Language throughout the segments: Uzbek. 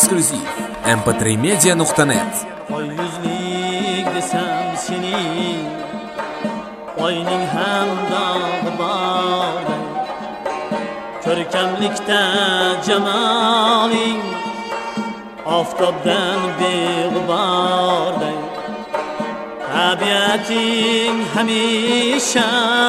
Eksklyuziv mp3media.net. Oy yuzlik desam seni, oyning ham dog'i bor. Ko'rkamlikda jamoling oftobdan beg'uborday. Tabiating hamisha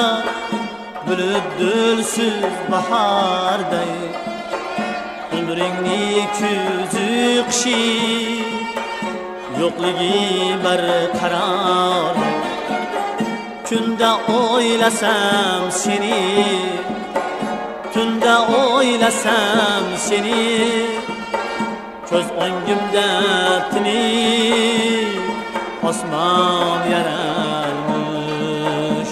bulutdulsiz bahorday. Umringni kuzi qishi yo'qligi barqaror. Kunda o'ylasam seni, tunda o'ylasam seni, ko'z o'ngimda tinib osmon yaralmish.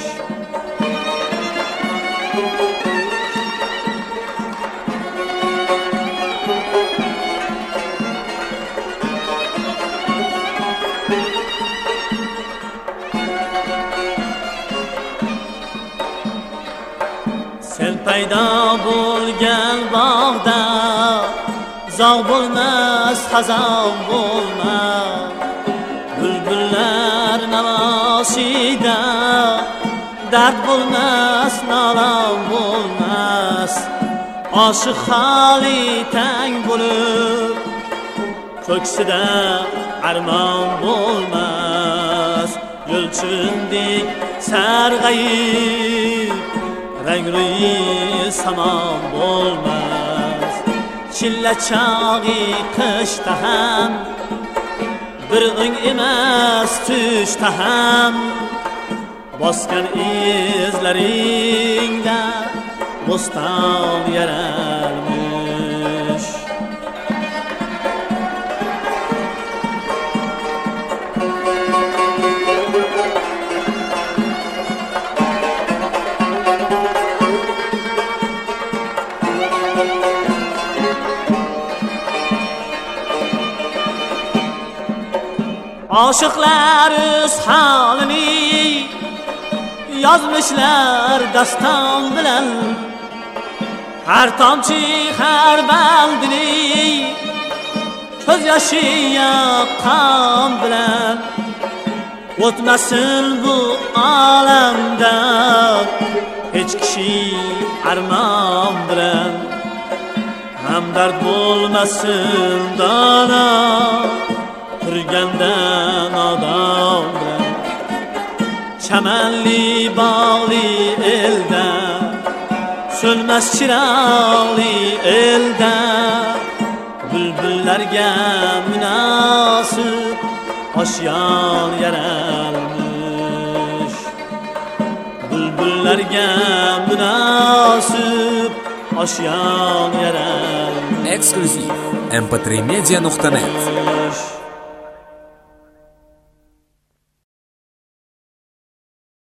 Sen paydo bo'lgan bog'da zog' bo'lmas, xazon bo'lmas. Bülbüller navosida dard bo'lmas, nolon bo'lmas. Oshiq holi tang bo'lib ko'ksida armon bo'lmas. Yo'lchindek sarg'ayib rang-ro'yi samon bo'lmas. Chilla chog'i qishda ham bir o'ng emas, tushda ham bosgan izlaringda bo'ston yaralmish. Oshiqlar o'z holini yozmishlar daston bilan. Har tomchi har baldini ko'z yoshi yoqqan bilan. O'tmasin bu olamda hech kishi armon bilan. Hamdard bo'lmasin dono turganda nodon bilan. Chamanli bog'li elda so'nmas chiroqli elda. Bulbullarga munosib oshyon yaralmish. Bulbullarga munosib oshyon yaralmish. Eksklyuziv mp3media.net.